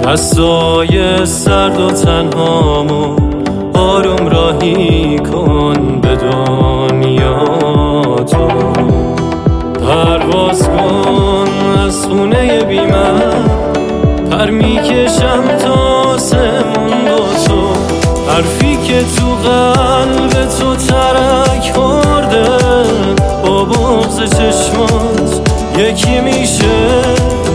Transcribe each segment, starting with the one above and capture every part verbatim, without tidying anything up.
دستای سرد و تنهامو آروم راهی کن به دنیا تو. پرواز کن از خونه بی من، پر میکشم تا آسمون با تو. حرفی که تو قلب تو ترک خورده با بغض چشمات یکی میشه.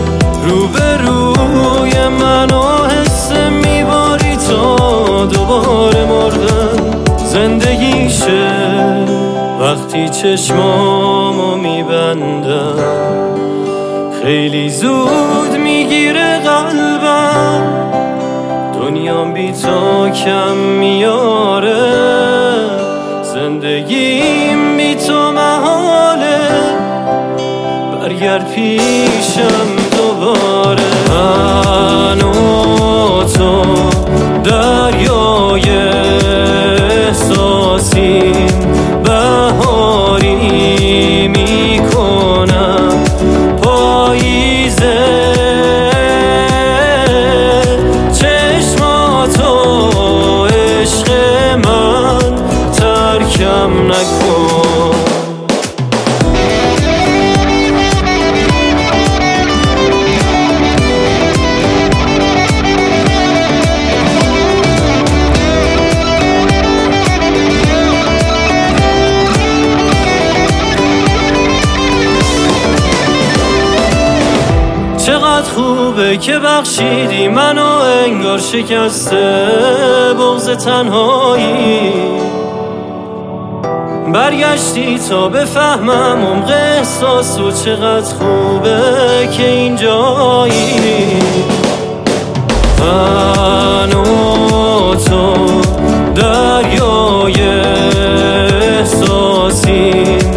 روبروی من آهسته میباری تا دوباره مردن زندگیشه. وقتی چشمامو میبندم خیلی زود میگیره قلبم، دنیام بی تو کم میاره، زندگیم بی تو محاله. برگرد پیشم دوباره. من و تو دریای احساسیم، بهاری میکنم پاییزه. چشماتو عشق من ترکم نکن. چقدر خوبه که بخشیدی منو، انگار شکسته بغض تنهایی. برگشتی تا بفهمم عمق احساس و چقدر خوبه که اینجایی. من و تو دریای احساسی،